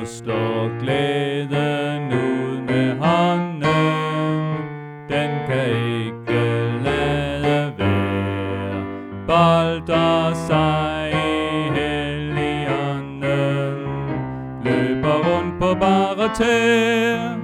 og slår glæden ud med hånden. Den kan ikke lade være, bolder sig i Helligånden, løber rundt på bare tæer.